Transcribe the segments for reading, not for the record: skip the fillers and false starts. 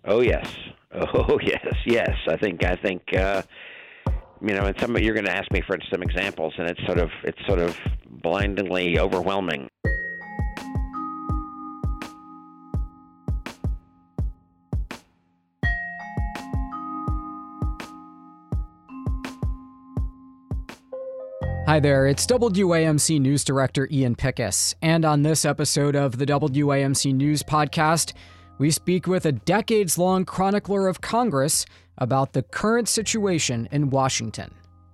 Oh yes. Oh yes. Yes. I think. And some you're going to ask me for some examples, and it's sort of blindingly overwhelming. Hi there, it's WAMC News Director Ian Pickus, and on this episode of the WAMC News Podcast, we speak with a decades-long chronicler of Congress about the current situation in Washington.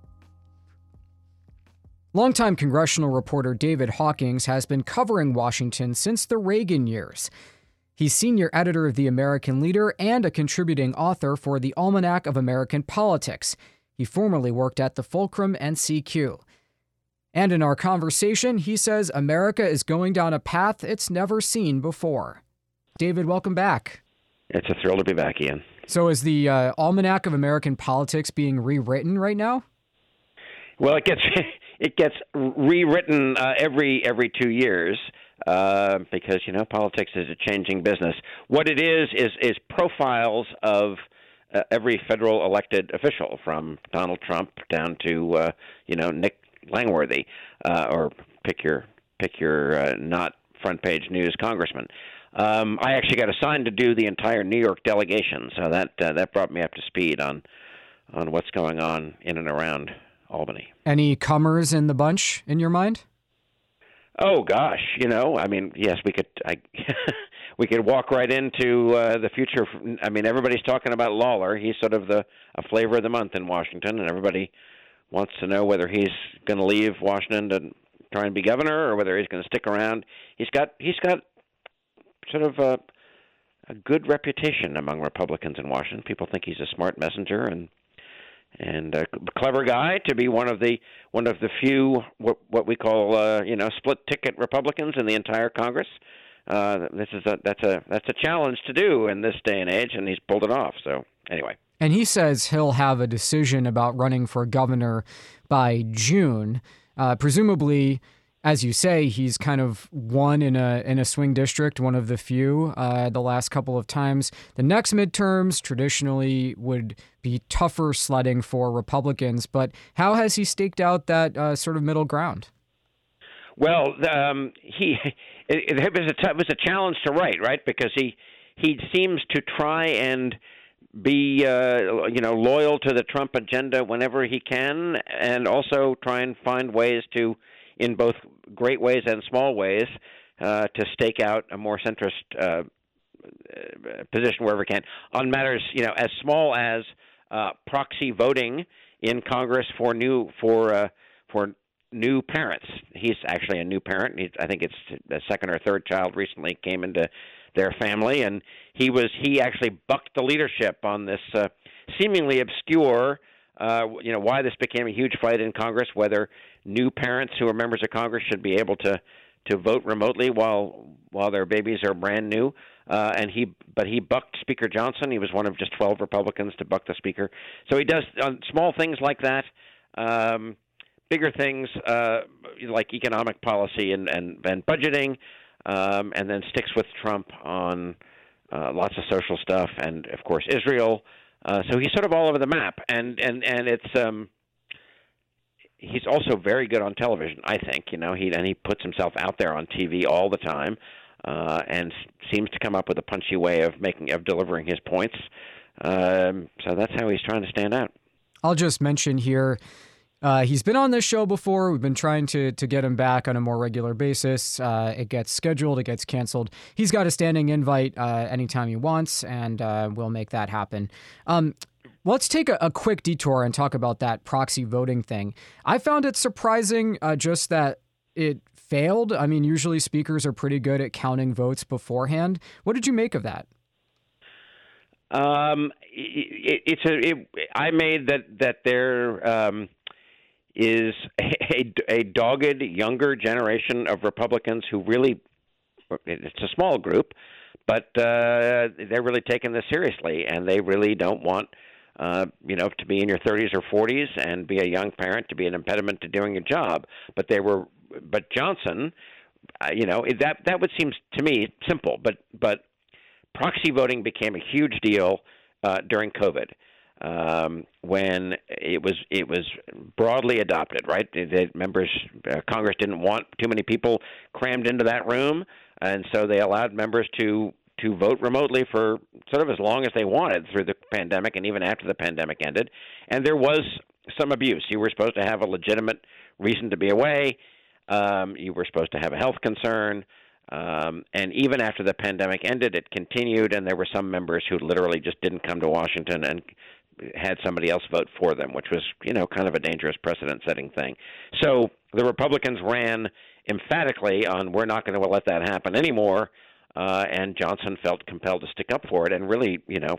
Longtime congressional reporter David Hawkins has been covering Washington since the Reagan years. He's senior editor of The American Leader and a contributing author for the Almanac of American Politics. He formerly worked at the Fulcrum and CQ. And in our conversation, he says America is going down a path it's never seen before. David, welcome back. It's a thrill to be back, Ian. So is the Almanac of American Politics being rewritten right now? Well, it gets rewritten every 2 years because politics is a changing business. What it is profiles of every federal elected official, from Donald Trump down to Nick Langworthy, or pick your not front page news congressman. I actually got assigned to do the entire New York delegation, so that brought me up to speed on what's going on in and around Albany. Any comers in the bunch in your mind? Oh gosh, yes, we could. We could walk right into the future. Everybody's talking about Lawler. He's sort of a flavor of the month in Washington, and everybody wants to know whether he's going to leave Washington to try and be governor, or whether he's going to stick around. He's got sort of a good reputation among Republicans in Washington. People think he's a smart messenger and a clever guy to be one of the few what we call split ticket Republicans in the entire Congress. That's a challenge to do in this day and age, and he's pulled it off. So anyway. And he says he'll have a decision about running for governor by June. Presumably, as you say, he's kind of won in a swing district, one of the few the last couple of times. The next midterms traditionally would be tougher sledding for Republicans, but how has he staked out that sort of middle ground? Well, it was a challenge to write, right? Because he seems to try and be loyal to the Trump agenda whenever he can, and also try and find ways to, in both great ways and small ways, to stake out a more centrist position wherever he can on matters as small as proxy voting in Congress for new parents. He's actually a new parent. I think it's the second or third child recently came into their family, and he actually bucked the leadership on this seemingly obscure, why this became a huge fight in Congress, whether new parents who are members of Congress should be able to vote remotely while their babies are brand new. But he bucked Speaker Johnson. He was one of just 12 Republicans to buck the Speaker. So he does small things like that. Bigger things like economic policy and budgeting, and then sticks with Trump on lots of social stuff, and of course Israel. So he's sort of all over the map, and it's he's also very good on television. I think he puts himself out there on TV all the time, and seems to come up with a punchy way of delivering his points. So that's how he's trying to stand out. I'll just mention here. He's been on this show before. We've been trying to get him back on a more regular basis. It gets scheduled. It gets canceled. He's got a standing invite anytime he wants, and we'll make that happen. Let's take a quick detour and talk about that proxy voting thing. I found it surprising just that it failed. I mean, usually speakers are pretty good at counting votes beforehand. What did you make of that? I made that there is a dogged younger generation of Republicans who really, it's a small group, but they're really taking this seriously, and they really don't want to be in your 30s or 40s and be a young parent to be an impediment to doing your job. But Johnson, that would seem to me simple, but proxy voting became a huge deal during COVID. When it was broadly adopted, right? Congress didn't want too many people crammed into that room, and so they allowed members to vote remotely for sort of as long as they wanted through the pandemic and even after the pandemic ended. And there was some abuse. You were supposed to have a legitimate reason to be away. You were supposed to have a health concern. And even after the pandemic ended, it continued, and there were some members who literally just didn't come to Washington and had somebody else vote for them, which was, kind of a dangerous precedent-setting thing. So the Republicans ran emphatically on, we're not going to let that happen anymore, and Johnson felt compelled to stick up for it and really,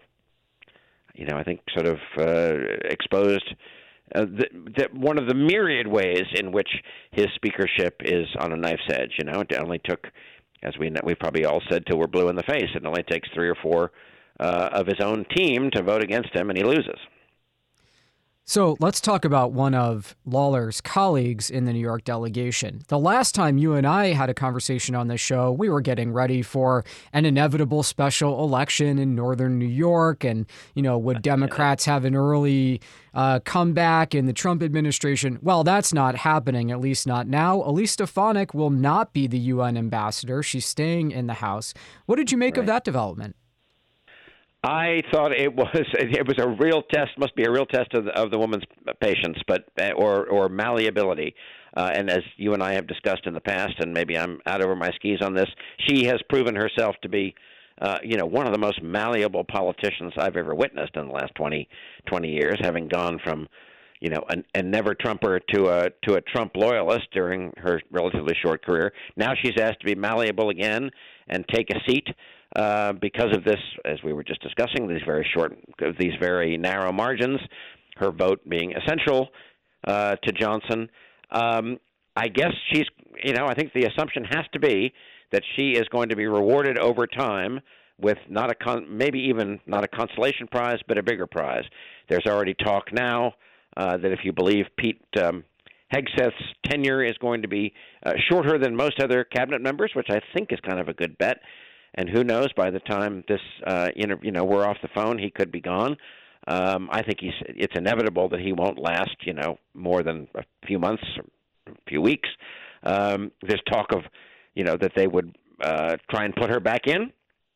I think sort of exposed one of the myriad ways in which his speakership is on a knife's edge. It only took, as we probably all said till we're blue in the face, it only takes 3 or 4 of his own team to vote against him, and he loses. So let's talk about one of Lawler's colleagues in the New York delegation. The last time you and I had a conversation on this show, we were getting ready for an inevitable special election in northern New York. And, would Democrats have an early comeback in the Trump administration? Well, that's not happening, at least not now. Elise Stefanik will not be the UN ambassador. She's staying in the House. What did you make of that development? I thought it was a real test, must be a real test of the woman's patience, or malleability. And as you and I have discussed in the past, and maybe I'm out over my skis on this, she has proven herself to be, one of the most malleable politicians I've ever witnessed in the last 20 years, having gone from, a never Trumper to a Trump loyalist during her relatively short career. Now she's asked to be malleable again and take a seat. Because of this, as we were just discussing, these very narrow margins, her vote being essential to Johnson. I guess she's, I think the assumption has to be that she is going to be rewarded over time with maybe even not a consolation prize, but a bigger prize. There's already talk now that if you believe Pete Hegseth's tenure is going to be shorter than most other cabinet members, which I think is kind of a good bet. And who knows, by the time this, we're off the phone, he could be gone. I think it's inevitable that he won't last, more than a few months or a few weeks. There's talk of, that they would try and put her back in,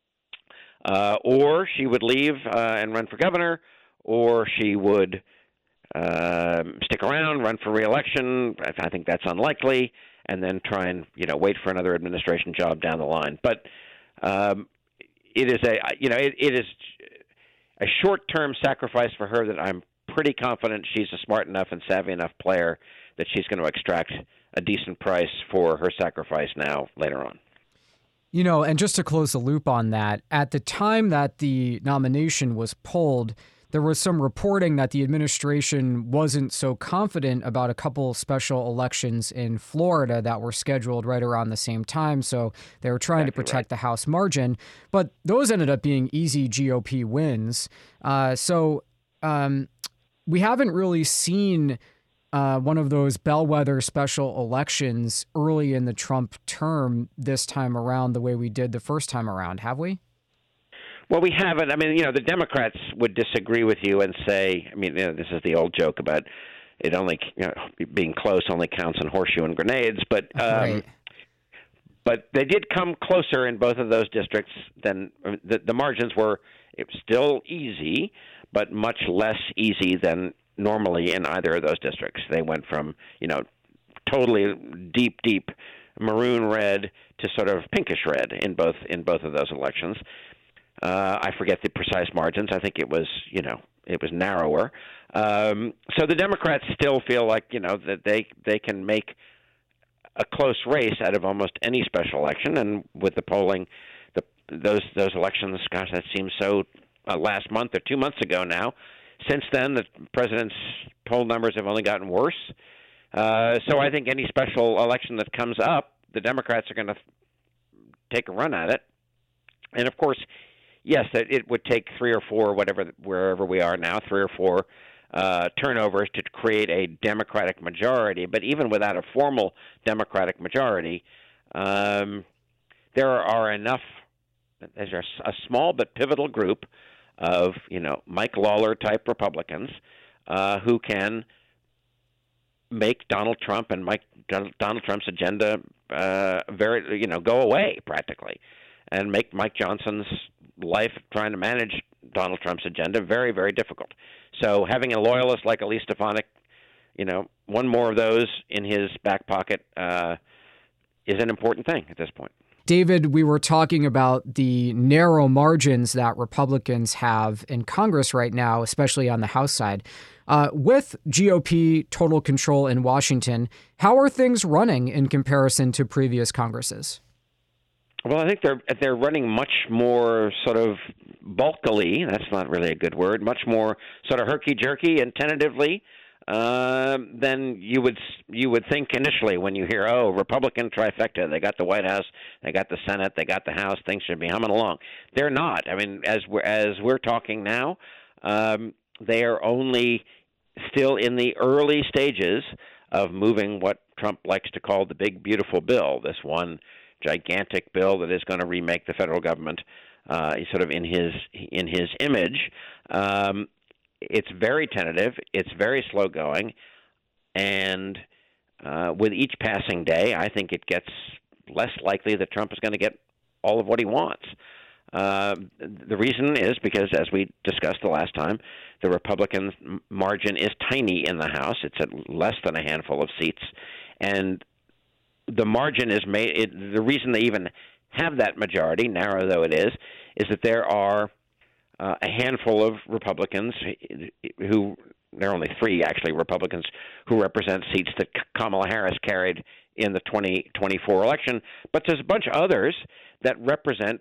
or she would leave and run for governor, or she would stick around, run for re-election. I think that's unlikely, and then try and, wait for another administration job down the line. But it is a short-term sacrifice for her that I'm pretty confident she's a smart enough and savvy enough player that she's going to extract a decent price for her sacrifice now later on. And just to close the loop on that, at the time that the nomination was pulled, there was some reporting that the administration wasn't so confident about a couple special elections in Florida that were scheduled right around the same time. So they were trying to protect the House margin. But those ended up being easy GOP wins. We haven't really seen one of those bellwether special elections early in the Trump term this time around the way we did the first time around, have we? Well, we haven't. I mean, the Democrats would disagree with you and say, this is the old joke about it only being close only counts on horseshoe and grenades, but right. But they did come closer in both of those districts than the margins were. It was still easy, but much less easy than normally in either of those districts. They went from totally deep maroon red to sort of pinkish red in both of those elections. I forget the precise margins. I think it was narrower. So the Democrats still feel like, that they can make a close race out of almost any special election. And with the polling, those elections, gosh, that seems so last month or 2 months ago now. Since then, the president's poll numbers have only gotten worse. So I think any special election that comes up, the Democrats are going to take a run at it. And of course, yes, it would take 3 or 4, wherever we are now, 3 or 4 turnovers to create a Democratic majority. But even without a formal Democratic majority, there are enough there's a small but pivotal group of Mike Lawler type Republicans who can make Donald Trump and Donald Trump's agenda go away practically, and make Mike Johnson's life trying to manage Donald Trump's agenda very, very difficult. So having a loyalist like Elise Stefanik, one more of those in his back pocket is an important thing at this point. David, we were talking about the narrow margins that Republicans have in Congress right now, especially on the House side. With GOP total control in Washington, how are things running in comparison to previous Congresses? Well, I think they're running much more sort of bulkily. That's not really a good word. Much more sort of herky-jerky and tentatively than you would think initially when you hear, Republican trifecta. They got the White House, they got the Senate, they got the House. Things should be humming along. They're not. I mean, as we're talking now, they are only still in the early stages of moving what Trump likes to call the big beautiful bill. This one gigantic bill that is going to remake the federal government, sort of in his image. It's very tentative. It's very slow going, and with each passing day, I think it gets less likely that Trump is going to get all of what he wants. The reason is because, as we discussed the last time, the Republican margin is tiny in the House. It's at less than a handful of seats, and the margin is made. The reason they even have that majority, narrow though it is that there are a handful of Republicans who, there are only three actually Republicans who represent seats that Kamala Harris carried in the 2024 election, but there's a bunch of others that represent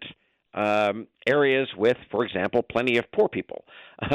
areas with, for example, plenty of poor people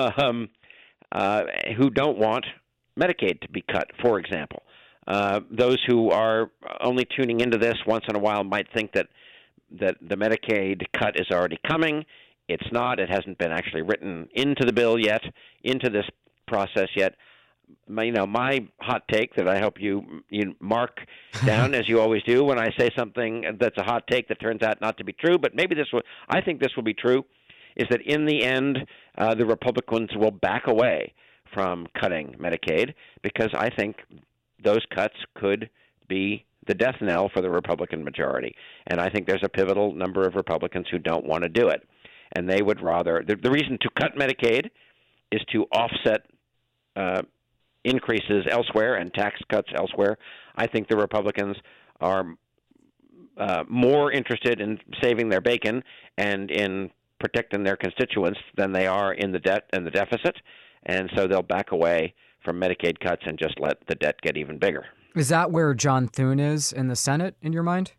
who don't want Medicaid to be cut, for example. Those who are only tuning into this once in a while might think that the Medicaid cut is already coming. It's not. It hasn't been actually written into the bill yet, into this process yet. My hot take that I hope you mark down, as you always do when I say something that's a hot take that turns out not to be true, but maybe I think this will be true, is that in the end, the Republicans will back away from cutting Medicaid, because I think those cuts could be the death knell for the Republican majority. And I think there's a pivotal number of Republicans who don't want to do it. And they would rather, the reason to cut Medicaid is to offset increases elsewhere and tax cuts elsewhere. I think the Republicans are more interested in saving their bacon and in protecting their constituents than they are in the debt and the deficit. And so they'll back away from Medicaid cuts and just let the debt get even bigger. Is that where John Thune is in the Senate, in your mind?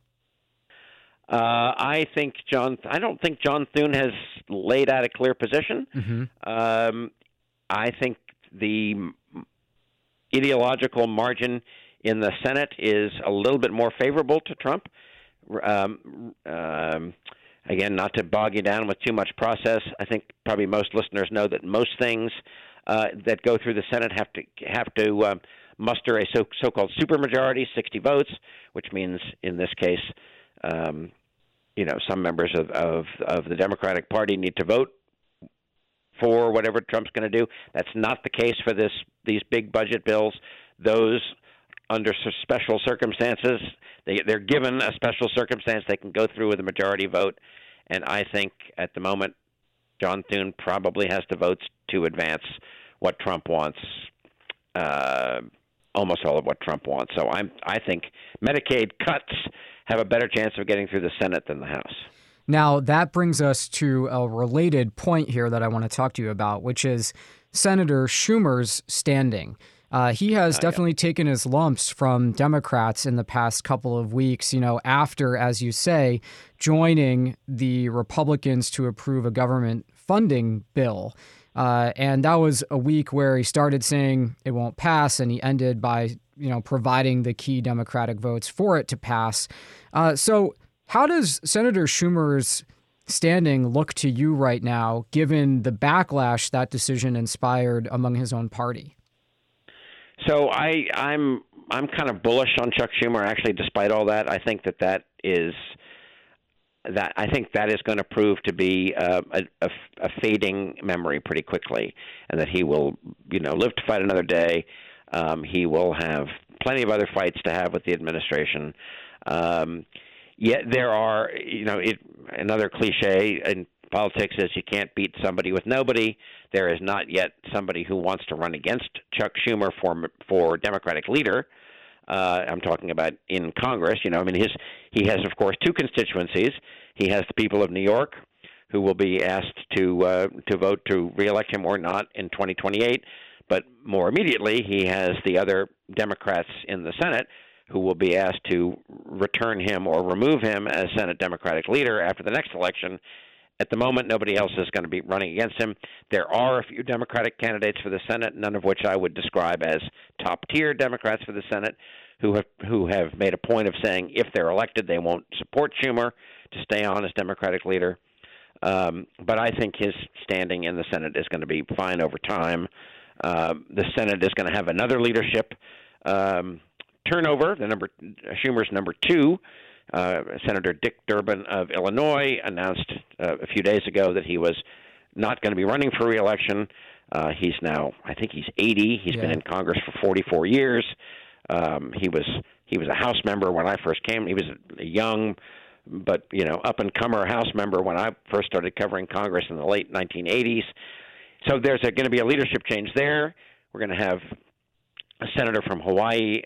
I don't think John Thune has laid out a clear position. Mm-hmm. I think the ideological margin in the Senate is a little bit more favorable to Trump. Again, not to bog you down with too much process, I think probably most listeners know that most things that go through the Senate have to muster a so-called supermajority, 60 votes, which means in this case, some members of the Democratic Party need to vote for whatever Trump's going to do. That's not the case for these big budget bills. Those, under special circumstances, they're given a special circumstance, they can go through with a majority vote. And I think at the moment, John Thune probably has the votes to advance what Trump wants, almost all of what Trump wants. So I think Medicaid cuts have a better chance of getting through the Senate than the House. Now, that brings us to a related point here that I want to talk to you about, which is Senator Schumer's standing. He has definitely taken his lumps from Democrats in the past couple of weeks, after, as you say, joining the Republicans to approve a government funding bill. And that was a week where he started saying it won't pass, and he ended by, providing the key Democratic votes for it to pass. So how does Senator Schumer's standing look to you right now, given the backlash that decision inspired among his own party? So I'm kind of bullish on Chuck Schumer, actually, despite all that. I think that is that I think that is going to prove to be a fading memory pretty quickly, and that he will, live to fight another day. He will have plenty of other fights to have with the administration. Yet there are, another cliche in politics is you can't beat somebody with nobody. There is not yet somebody who wants to run against Chuck Schumer for Democratic leader. I'm talking about in Congress. He has, of course, two constituencies. He has the people of New York, who will be asked to vote to reelect him or not in 2028. But more immediately, he has the other Democrats in the Senate who will be asked to return him or remove him as Senate Democratic leader after the next election. At the moment, nobody else is going to be running against him. There are a few Democratic candidates for the Senate, none of which I would describe as top-tier Democrats for the Senate, who have made a point of saying if they're elected, they won't support Schumer to stay on as Democratic leader. But I think his standing in the Senate is going to be fine over time. The Senate is going to have another leadership turnover. Schumer's number 2. Senator Dick Durbin of Illinois announced a few days ago that he was not going to be running for re-election. He's now, I think he's 80. He's been in Congress for 44 years. He was a House member when I first came. He was a young but up-and-comer House member when I first started covering Congress in the late 1980s. So there's going to be a leadership change there. We're going to have a senator from Hawaii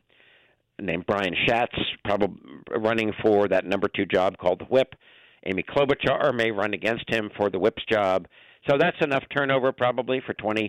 named Brian Schatz, probably running for that number 2 job called the whip. Amy Klobuchar may run against him for the whip's job. So that's enough turnover probably for for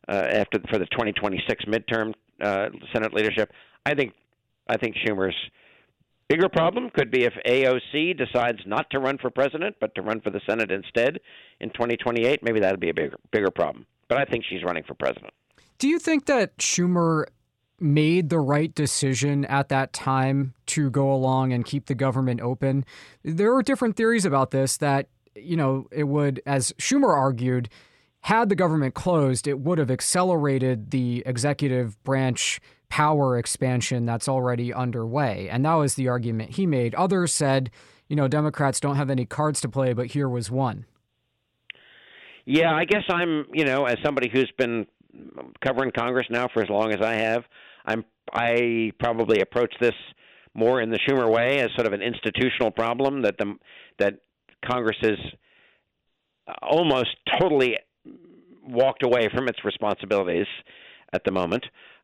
the 2026 midterm Senate leadership. I think Schumer's bigger problem could be if AOC decides not to run for president but to run for the Senate instead in 2028. Maybe that would be a bigger problem. But I think she's running for president. Do you think that Schumer made the right decision at that time to go along and keep the government open? There are different theories about this that, it would, as Schumer argued, had the government closed, it would have accelerated the executive branch power expansion that's already underway. And that was the argument he made. Others said, Democrats don't have any cards to play, but here was one. Yeah, I guess I'm, as somebody who's been covering Congress now for as long as I have, I probably approach this more in the Schumer way as sort of an institutional problem that Congress has almost totally walked away from its responsibilities at the moment.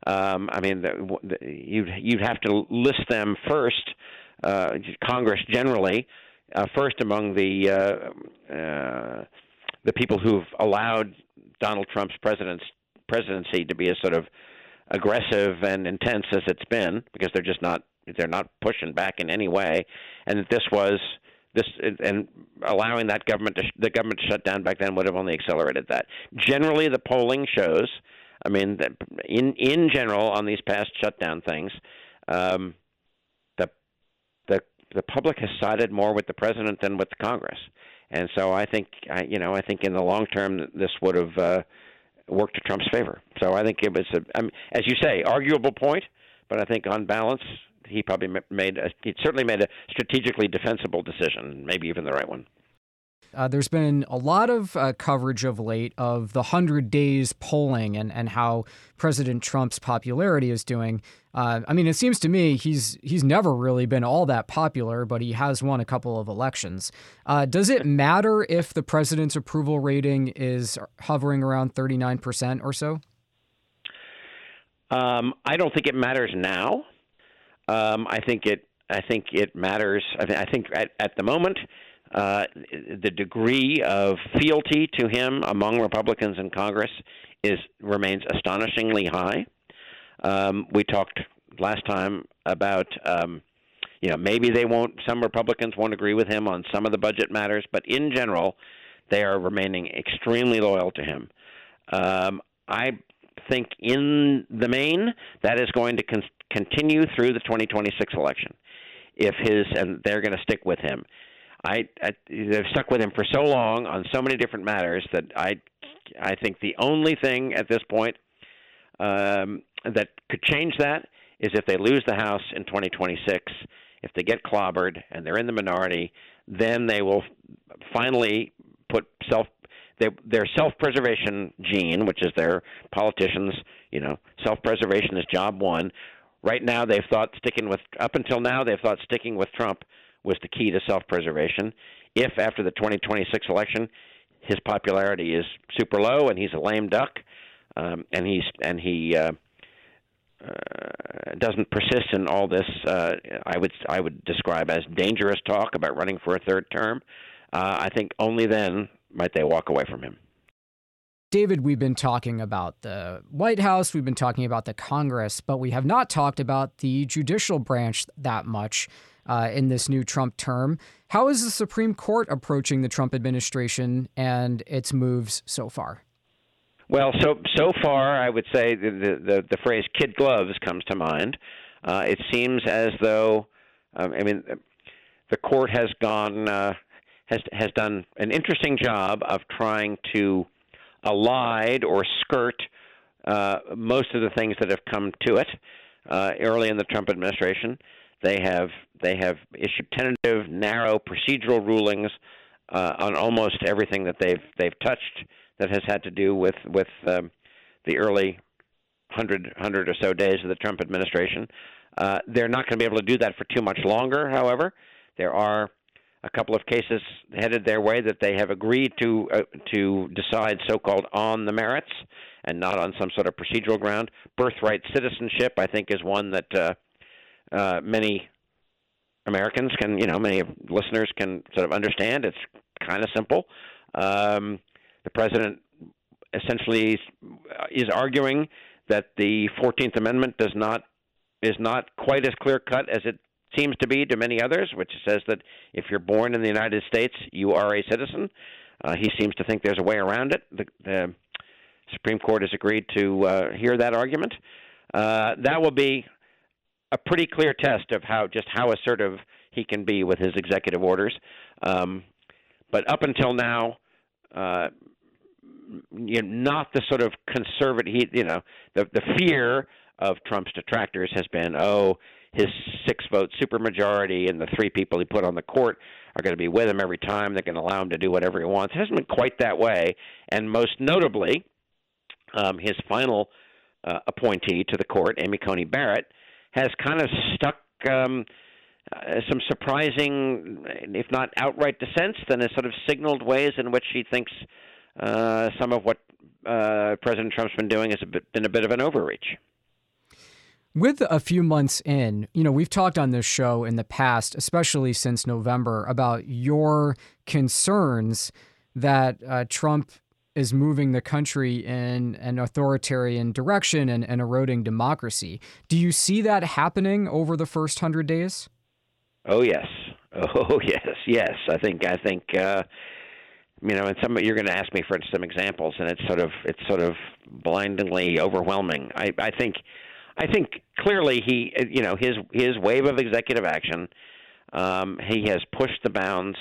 You'd have to list them first, Congress generally, first among the people who've allowed Donald Trump's presidency to be as sort of aggressive and intense as it's been, because they're not pushing back in any way, and that and allowing the government to shut down back then would have only accelerated that. Generally, the polling shows, that in general on these past shutdown things, the public has sided more with the president than with the Congress, and so I think in the long term this would have worked to Trump's favor. So I think it was, as you say, arguable point, but I think on balance, he probably certainly made a strategically defensible decision, maybe even the right one. There's been a lot of coverage of late of the 100 days polling and how President Trump's popularity is doing. It seems to me he's never really been all that popular, but he has won a couple of elections. Does it matter if the president's approval rating is hovering around 39% or so? I don't think it matters now. I think it matters. I think at the moment, the degree of fealty to him among Republicans in Congress remains astonishingly high. We talked last time about maybe some Republicans won't agree with him on some of the budget matters, but in general, they are remaining extremely loyal to him. I think in the main that is going to continue through the 2026 election. And they're going to stick with him. They've stuck with him for so long on so many different matters that I think the only thing at this point that could change that is if they lose the House in 2026, if they get clobbered and they're in the minority, then they will finally put their self-preservation gene, which is their politicians, self-preservation is job one. Right now, up until now, they've thought sticking with Trump was the key to self-preservation. If after the 2026 election, his popularity is super low and he's a lame duck, and he doesn't persist in all this, I would describe as dangerous talk about running for a third term, I think only then might they walk away from him. David, we've been talking about the White House, we've been talking about the Congress, but we have not talked about the judicial branch that much in this new Trump term. How is the Supreme Court approaching the Trump administration and its moves so far? Well, so far, I would say the phrase "kid gloves" comes to mind. It seems as though, the court has has done an interesting job of trying to elide or skirt most of the things that have come to it early in the Trump administration. They have issued tentative, narrow procedural rulings on almost everything that they've touched that has had to do with the early 100 or so days of the Trump administration. They're not going to be able to do that for too much longer, however. There are a couple of cases headed their way that they have agreed to decide so-called on the merits and not on some sort of procedural ground. Birthright citizenship, I think, is one that many Americans many listeners can sort of understand. It's kind of simple. The president essentially is arguing that the 14th Amendment is not quite as clear-cut as it seems to be to many others, which says that if you're born in the United States, you are a citizen. He seems to think there's a way around it. The Supreme Court has agreed to hear that argument. That will be a pretty clear test of how assertive he can be with his executive orders. But up until now, not the sort of conservative, the fear of Trump's detractors has been, his 6-vote supermajority and the 3 people he put on the court are going to be with him every time. They're going to allow him to do whatever he wants. It hasn't been quite that way. And most notably, his final appointee to the court, Amy Coney Barrett, has kind of stuck some surprising, if not outright dissents, then has sort of signaled ways in which she thinks some of what President Trump's been doing has been a bit of an overreach. With a few months in, we've talked on this show in the past, especially since November, about your concerns that Trump is moving the country in an authoritarian direction and eroding democracy. Do you see that happening over the first 100 days? Oh, yes. Yes. I think. And you're going to ask me for some examples, and it's sort of blindingly overwhelming. I think clearly his wave of executive action, he has pushed the bounds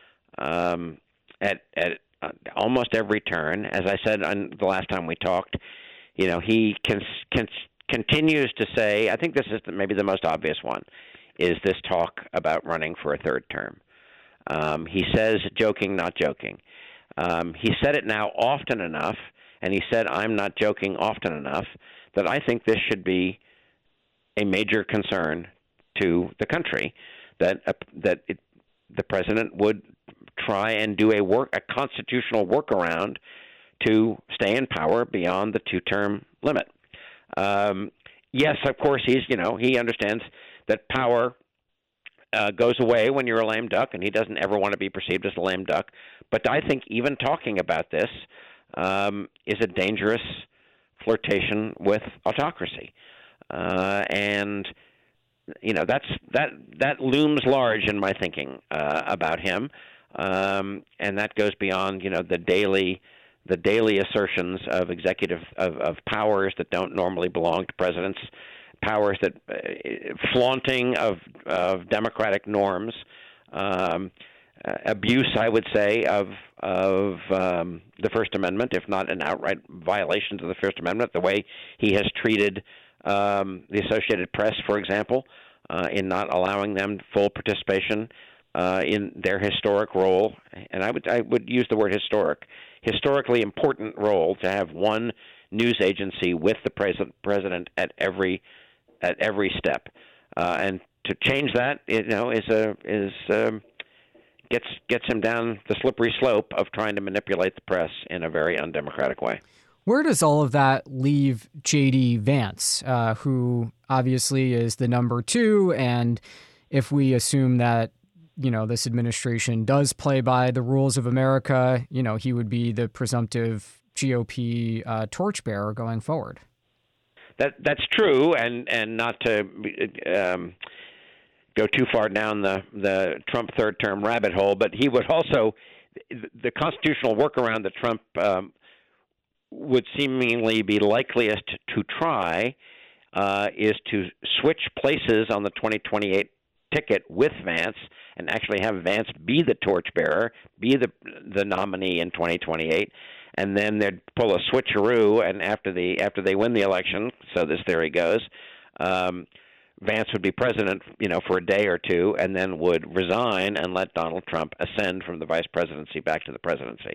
at almost every turn. As I said the last time we talked, he continues to say, I think this is maybe the most obvious one, is this talk about running for a third term. He says joking, not joking. He said it now often enough, and he said I'm not joking often enough, that I think this should be a major concern to the country, that the president would try and do a constitutional workaround to stay in power beyond the 2-term limit. Yes, of course, he understands that power goes away when you're a lame duck, and he doesn't ever want to be perceived as a lame duck. But I think even talking about this is a dangerous flirtation with autocracy, and that looms large in my thinking about him, and that goes beyond the daily assertions of executive of powers that don't normally belong to presidents, powers that flaunting of democratic norms, abuse, I would say, of the First Amendment, if not an outright violation of the First Amendment, the way he has treated the Associated Press, for example, in not allowing them full participation in their historic role, and I would use the word historically important role to have one news agency with the president at every step, and to change that, gets him down the slippery slope of trying to manipulate the press in a very undemocratic way. Where does all of that leave J.D. Vance, who obviously is the number 2, and if we assume that this administration does play by the rules of America, he would be the presumptive GOP torchbearer going forward? That's true, and not to go too far down the Trump third term rabbit hole, but he would also, the constitutional workaround that Trump would seemingly be likeliest to try is to switch places on the 2028 ticket with Vance and actually have Vance be the torchbearer, be the nominee in 2028, and then they'd pull a switcheroo, and after they win the election, so this theory goes, Vance would be president, for a day or two, and then would resign and let Donald Trump ascend from the vice presidency back to the presidency.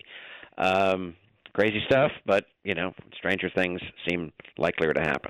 Crazy stuff, but stranger things seem likelier to happen.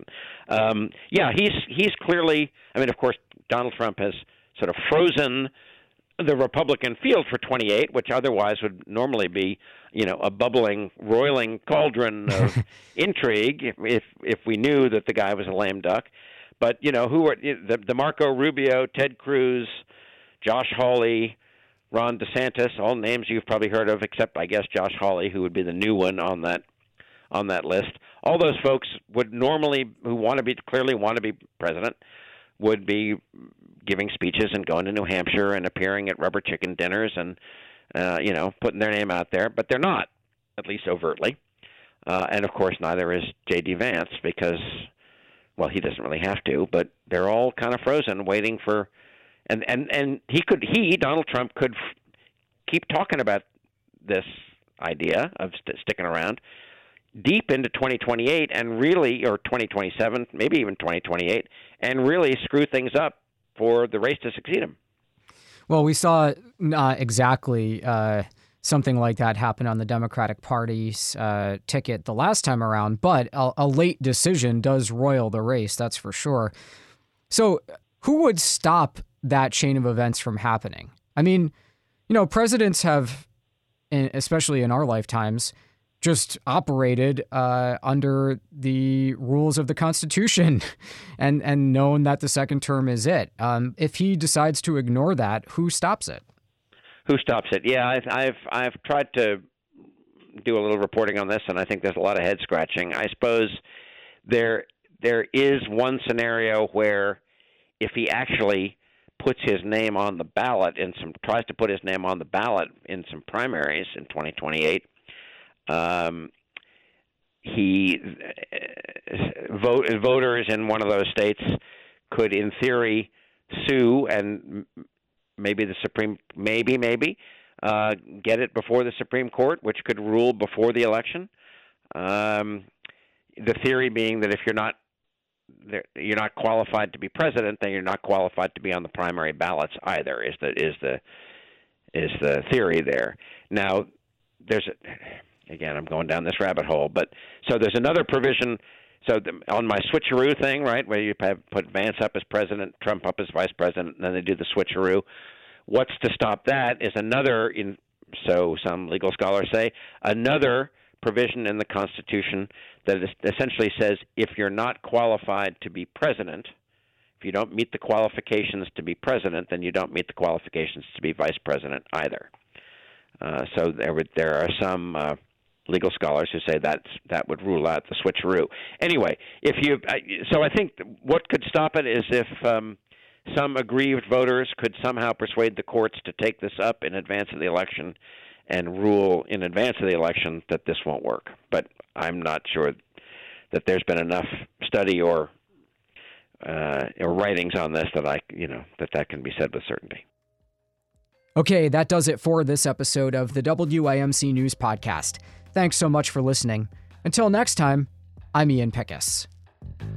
He's clearly. I mean, of course, Donald Trump has sort of frozen the Republican field for 28, which otherwise would normally be, a bubbling, roiling cauldron of intrigue if we knew that the guy was a lame duck. But who are the Marco Rubio, Ted Cruz, Josh Hawley, Ron DeSantis, all names you've probably heard of, except I guess Josh Hawley, who would be the new one on that list. All those folks would normally, who clearly want to be president, would be giving speeches and going to New Hampshire and appearing at rubber chicken dinners and putting their name out there, but they're not, at least overtly. And of course, neither is J.D. Vance because, well, he doesn't really have to, but they're all kind of frozen, waiting for. And Donald Trump could keep talking about this idea of sticking around deep into 2028 and really, or 2027, maybe even 2028, and really screw things up for the race to succeed him. Well, we saw exactly something like that happen on the Democratic Party's ticket the last time around, but a late decision does roil the race, that's for sure. So who would stop that chain of events from happening? I mean, presidents have, especially in our lifetimes, just operated under the rules of the Constitution and known that the second term is it. If he decides to ignore that, who stops it? Who stops it? Yeah, I've tried to do a little reporting on this, and I think there's a lot of head scratching. I suppose there is one scenario where if he actually puts his name on the ballot tries to put his name on the ballot in some primaries in 2028, voters in one of those states could, in theory, sue and maybe the Supreme, get it before the Supreme Court, which could rule before the election. The theory being that if you're not qualified to be president, then you're not qualified to be on the primary ballots either. Is the theory there? Now, again, I'm going down this rabbit hole, but so there's another provision. So on my switcheroo thing, right, where you put Vance up as president, Trump up as vice president, and then they do the switcheroo. What's to stop that is so some legal scholars say, another provision in the Constitution that essentially says if you're not qualified to be president, if you don't meet the qualifications to be president, then you don't meet the qualifications to be vice president either. So there are some legal scholars who say that would rule out the switcheroo. Anyway, so I think what could stop it is if some aggrieved voters could somehow persuade the courts to take this up in advance of the election and rule in advance of the election that this won't work. But I'm not sure that there's been enough study or writings on this that can be said with certainty. Okay, that does it for this episode of the WIMC News Podcast. Thanks so much for listening. Until next time, I'm Ian Pickus.